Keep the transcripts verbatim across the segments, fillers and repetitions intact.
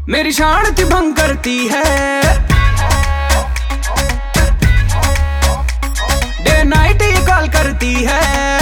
मेरी शांति भंग करती है, डे नाइट ये कॉल करती है।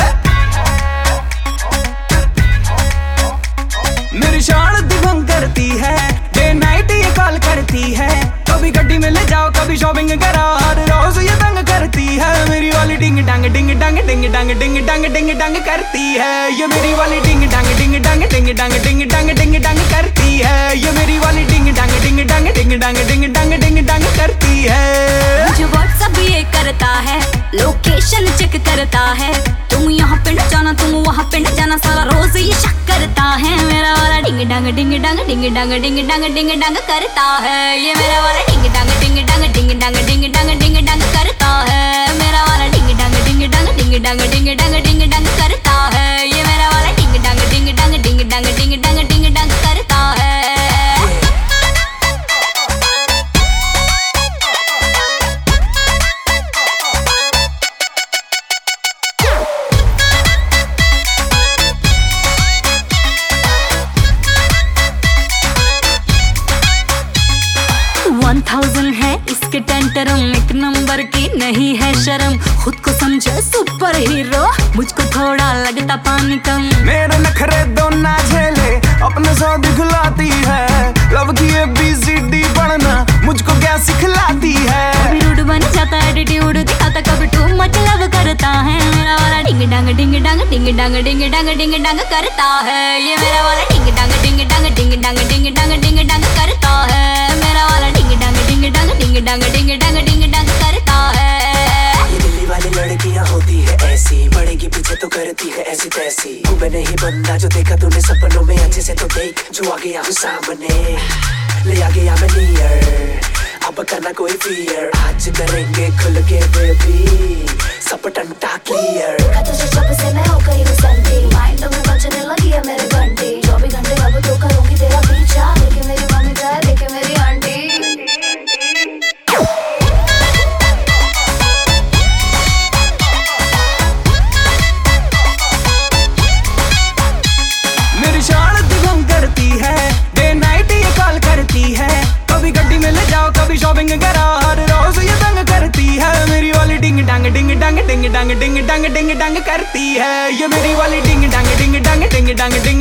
मेरी शांति भंग करती है, डे नाइट ये कॉल करती है। कभी गड्डी में ले जाओ, कभी शॉपिंग कराओ, हर रोज ये तंग करती है। मेरी वाली डिंग डांग डिंग डांग डिंग डांग डिंग डांग डिंग डांग करती है। ये मेरी वाली डिंग डांग डिंग डांग डिंग डांग डिंग डांग डिंग डांग करती है। ये मेरी वाली डिंग डांग डिंग डांग डिंग डांग डिंग डांग डिंग डांग करती है। मुझे व्हाट्सएप ये करता है, लोकेशन चेक करता है। तुम यहाँ पे न जाना, तुम वहाँ पे न जाना, सारा रोज ये शक करता है। मेरा वाला डिंग डांग डिंग डांग डिंग डांग डिंग डांग डिंग डांग करता है। ये मेरा वाला डिंग डांग डिंग डांग डिंग डांग डिंग डांग डिंग डांग करता है। मेरा वाला डिंग डांग डिंग डांग डिंग डांग डिंग डांग डिंग डांग करता है। ये मेरा वाला डिंग डांग डिंग डांग डिंग डांग डिंग डांग डिंग डांग करता है। वन थाउजेंड है इसके टेंटरम, एक नंबर की नहीं है शर्म। खुद को समझे सुपर हीरो, मुझको थोड़ा लगता पानी कम। मेरे नखरे दो ना झेले, अपने सौ दिखलाती है। लव की ए बी सी डी पढ़ना मुझको क्या सिखलाती है। कभी रूड बन जाता है, एटीट्यूड दिखाता, कभी टू मच लव करता है। मेरा वाला डिंग डांग डिंग डांग डिंग डांग डिंग डांग डिंग डांग करता है। ये मेरा वाला डिंग डांग डिंग डांग डिंग डांग डिंग डांग डिंग डांग करता है। मेरा वाला डिंग डांग डिंग डांग डिंग डांग डिंग डांग डिंग डांग करता है। ये दिल्ली वाली लड़कियां होती है ऐसी, बढ़ेगी पीछे तो करती है ऐसी तैसी। तू मैं नहीं बंदा जो देखा तूने सपनों में, अच्छे से तो देख जो आ गया हूँ सामने, ले आ गया मैं नियर। अब करना कोई फियर, आज करेंगे खुल के बेबी, सब टंटा क्लियर। तुझे जब से मैं हो गई हूँ संडे, माइंड में बजने लगी है मेरे घंटे। चौबीस घंटे अब तो करूँगी तेरा पीछा, देखे मेरी मम्मी जाए, देखे मेरी आंटी। मेरी शांति भंग करती है, डे नाइट ये कॉल करती है। कभी गड्डी में ले जाओ, कभी शॉपिंग कराओ, हर रोज ये तंग करती है। मेरी वाली डिंग डांग डिंग डांग डिंग डांग डिंग डांग डिंग डांग करती है। ये मेरी वाली डिंग डांग डिंग डांग डिंग डांग डिंग